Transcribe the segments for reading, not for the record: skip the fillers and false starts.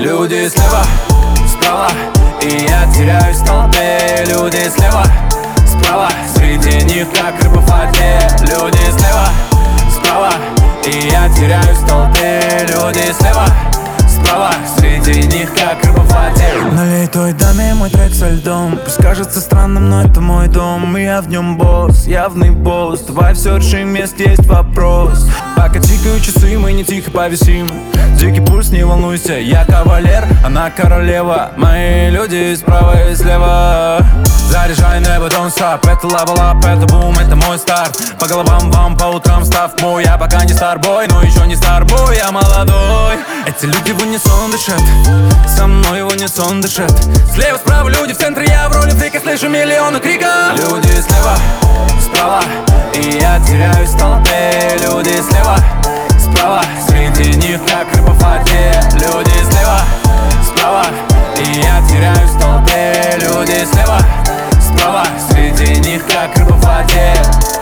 Люди слева, справа, и я теряюсь в толпе. Люди слева, справа, среди них как рыба в воде. Люди слева, справа, и я теряюсь в толпе. Люди слева, справа, среди них как рыба в воде. Налей той даме мой трек со льдом. Пусть кажется странным, но это мой дом. И я в нем босс, явный босс. Давай все решим, если есть вопрос. Пока тикают часы, мы не тихо повисим. Дикий пульс, не волнуйся, я кавалер, она королева. Мои люди справа и слева. Заряжай небо, don't stop. Это лава-лап, это бум, это мой старт. По головам вам, по утрам став мой. Я пока не старбой, но еще не старбой, я молодой. Эти люди в унисон дышат, со мной в унисон дышат. Слева, справа люди в центре, я в роли фрика. Слышу миллионы криков. Люди слева, справа, и я теряюсь в толпе. Люди слева, справа, среди них как рыба в воде. Люди слева, справа, и я теряюсь в толпе. Люди слева, справа, среди них как рыба в воде.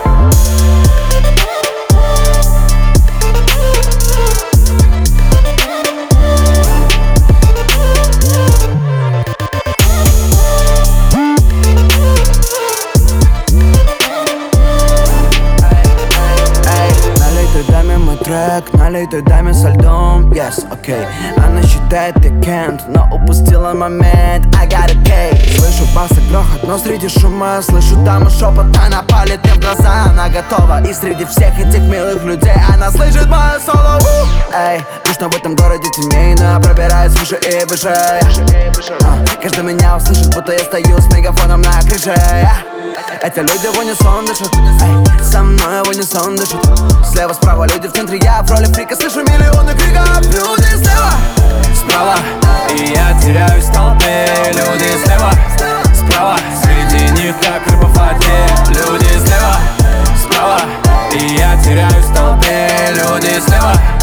Налей той даме со льдом, yes, окей. Она считает, я can't, но упустила момент. I got a cake. Слышу бас и грохот, но среди шума слышу даму шепот. Она палит мне в глаза, она готова. И среди всех этих милых людей она слышит мое соло. Эй, душно в этом городе темнейно, пробираюсь выше и выше. Каждый меня услышит, будто я стою с мегафоном на крыше. Эти люди в унисон дышат, эй, со мной в унисон дышат. Слева, справа люди в центре, я в роли фрика. Слышу миллионы криков. Люди слева, справа, и я теряюсь в толпе. Люди слева, справа, среди них как рыба в воде. Люди слева, справа, и я теряюсь в толпе. Люди слева,